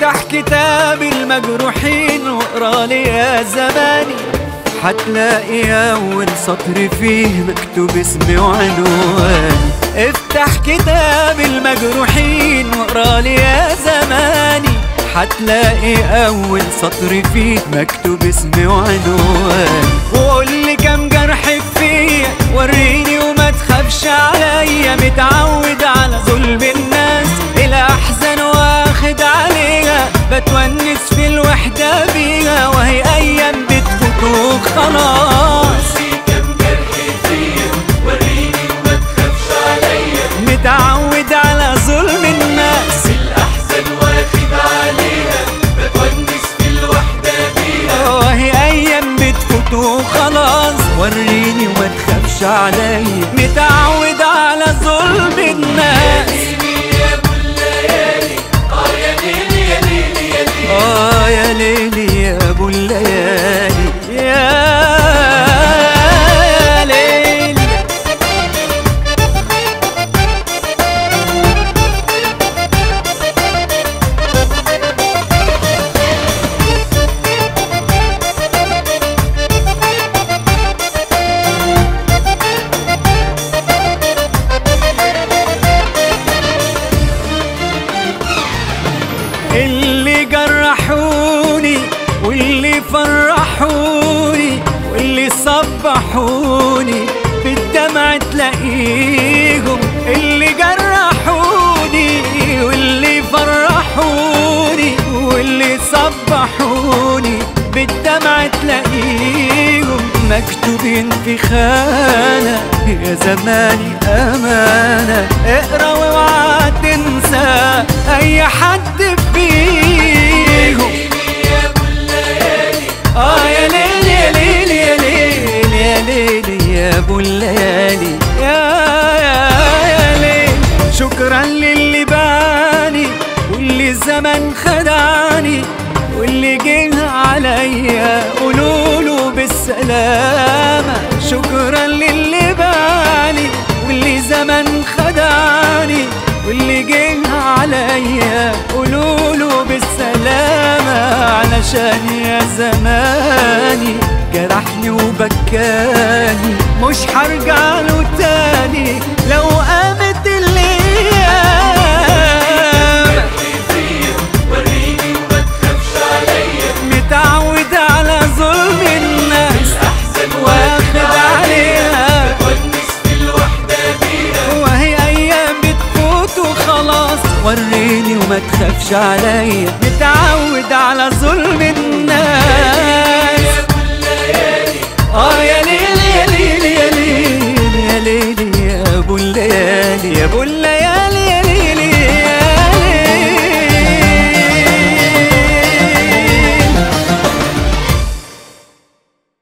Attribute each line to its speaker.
Speaker 1: افتح كتاب المجروحين واقرا لي يا زماني، هتلاقي أول سطر فيه مكتوب اسمي وعنواني. افتح كتاب المجروحين واقرا لي يا زماني، هتلاقي أول سطر فيه مكتوب اسمي وعنواني. وقول لي كم جرح فيا وريني وما تخافش عليا، متعود على ظلم الناس الأحزان واخد عليها، بتونس في الوحدة بيها وهي أيام بتفوت وخلاص.
Speaker 2: كم جرح فيا وريني وما تخافش عليا،
Speaker 1: متعود على ظلم الناس
Speaker 2: الأحزان واخد عليها، بتونس في الوحدة بيها
Speaker 1: وهي أيام بتفوت وخلاص. وريني وما تخافش عليا، متعود على ظلم الناس.
Speaker 2: يا ابو الليالي يا ليلي يا ليلي يا ليلي
Speaker 1: يا ليلي يا ابو الليالي يا ليلي. اللي جرحوني واللي فرحوني واللي صبحوني بالدمع تلاقيهم، اللي جرحوني واللي فرحوني واللي صبحوني بالدمع تلاقيهم، مكتوبين في خانة يا زماني أمانة. اقرا واوعى تنسى أي حد فيهم.
Speaker 2: يا ابو الليالي
Speaker 1: يا ليلي يا ليلي يا ليلي يا ليلي يا ابو الليالي يا ليلي. شكرا للي باني واللي الزمن خدعني واللي جه عليا قولوله بالسلامة. شكرا للي باني واللي زمن خدعني واللي جه عليا قولوله بالسلامة. علشان يا زماني جرحني وبكاني، مش هرجع له تاني لو قامت الايام.
Speaker 2: وريني وما تخافش عليا،
Speaker 1: متعود على ظلم الناس
Speaker 2: الأحزان
Speaker 1: واخد عليها،
Speaker 2: بتونس في الوحدة بيها
Speaker 1: وهي ايام بتفوت وخلاص. وريني وما تخافش عليا، متعود على ظلم الناس.
Speaker 2: يا ابو الليالي
Speaker 1: يا